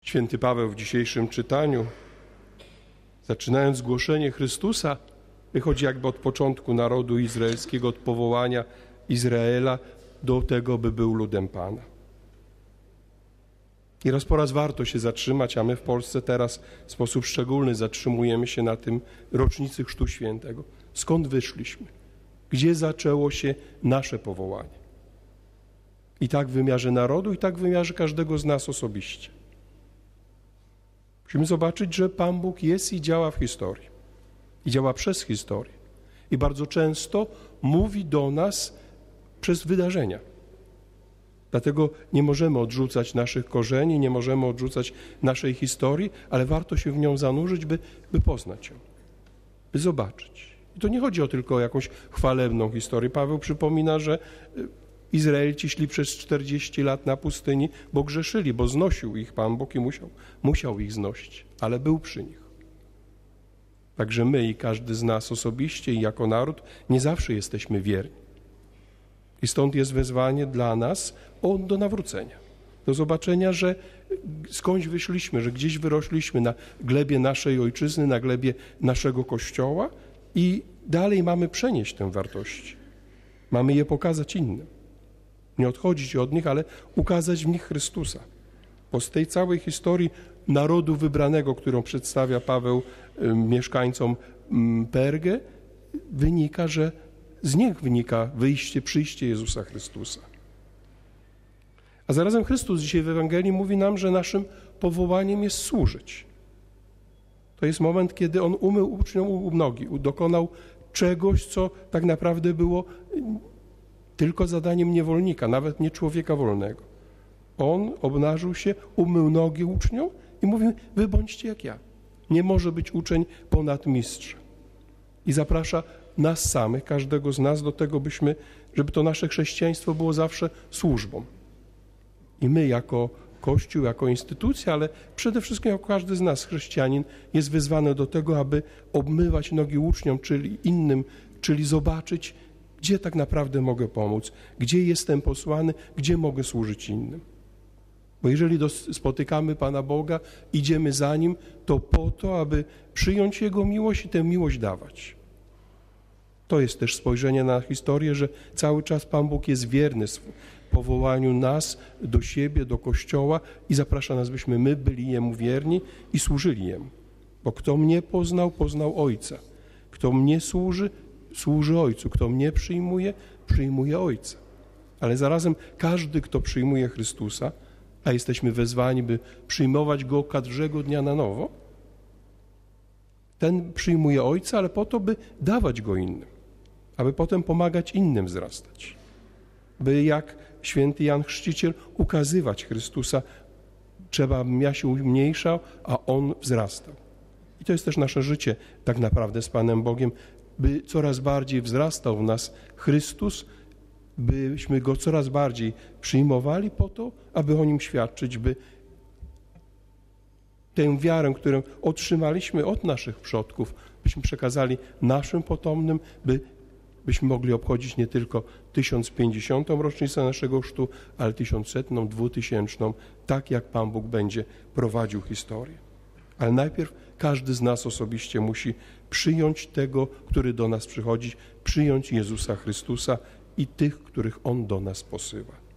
Święty Paweł w dzisiejszym czytaniu, zaczynając głoszenie Chrystusa, wychodzi jakby od początku narodu izraelskiego, od powołania Izraela do tego, by był ludem Pana. I raz po raz warto się zatrzymać, a my w Polsce teraz w sposób szczególny zatrzymujemy się na tym rocznicy Chrztu Świętego. Skąd wyszliśmy? Gdzie zaczęło się nasze powołanie? I tak w wymiarze narodu, i tak w wymiarze każdego z nas osobiście. Musimy zobaczyć, że Pan Bóg jest i działa w historii. I działa przez historię. I bardzo często mówi do nas przez wydarzenia. Dlatego nie możemy odrzucać naszych korzeni, nie możemy odrzucać naszej historii, ale warto się w nią zanurzyć, by poznać ją, by zobaczyć. I to nie chodzi tylko o jakąś chwalebną historię. Paweł przypomina, że Izraelici szli przez 40 lat na pustyni, bo grzeszyli, bo znosił ich Pan Bóg i musiał ich znosić, ale był przy nich. Także my i każdy z nas osobiście i jako naród nie zawsze jesteśmy wierni. I stąd jest wezwanie dla nas do nawrócenia, do zobaczenia, że skądś wyszliśmy, że gdzieś wyrośliśmy na glebie naszej ojczyzny, na glebie naszego Kościoła i dalej mamy przenieść tę wartości. Mamy je pokazać innym. Nie odchodzić od nich, ale ukazać w nich Chrystusa. Bo z tej całej historii narodu wybranego, którą przedstawia Paweł mieszkańcom Pergę, wynika, że z nich wynika przyjście Jezusa Chrystusa. A zarazem Chrystus dzisiaj w Ewangelii mówi nam, że naszym powołaniem jest służyć. To jest moment, kiedy On umył uczniom nogi, dokonał czegoś, co tak naprawdę było tylko zadaniem niewolnika, nawet nie człowieka wolnego. On obnażył się, umył nogi uczniom i mówił, wy bądźcie jak ja. Nie może być uczeń ponad mistrza. I zaprasza nas samych, każdego z nas do tego, żeby to nasze chrześcijaństwo było zawsze służbą. I my jako Kościół, jako instytucja, ale przede wszystkim jako każdy z nas, chrześcijanin, jest wezwany do tego, aby obmywać nogi uczniom, czyli innym, czyli zobaczyć, gdzie tak naprawdę mogę pomóc, gdzie jestem posłany, gdzie mogę służyć innym. Bo jeżeli spotykamy Pana Boga, idziemy za Nim, to po to, aby przyjąć Jego miłość i tę miłość dawać. To jest też spojrzenie na historię, że cały czas Pan Bóg jest wierny w powołaniu nas do siebie, do Kościoła i zaprasza nas, byśmy my byli Jemu wierni i służyli Jemu. Bo kto mnie poznał, poznał Ojca. Kto mnie służy, służy Ojcu. Kto mnie przyjmuje, przyjmuje Ojca. Ale zarazem każdy, kto przyjmuje Chrystusa, a jesteśmy wezwani, by przyjmować Go każdego dnia na nowo, ten przyjmuje Ojca, ale po to, by dawać Go innym, aby potem pomagać innym wzrastać. By jak święty Jan Chrzciciel ukazywać Chrystusa, trzeba, bym ja się umniejszał, a On wzrastał. I to jest też nasze życie tak naprawdę z Panem Bogiem, by coraz bardziej wzrastał w nas Chrystus, byśmy Go coraz bardziej przyjmowali po to, aby o Nim świadczyć, by tę wiarę, którą otrzymaliśmy od naszych przodków, byśmy przekazali naszym potomnym, byśmy mogli obchodzić nie tylko 1050. rocznicę naszego chrztu, ale 1100., 2000, tak jak Pan Bóg będzie prowadził historię. Ale najpierw każdy z nas osobiście musi przyjąć tego, który do nas przychodzi, przyjąć Jezusa Chrystusa i tych, których On do nas posyła.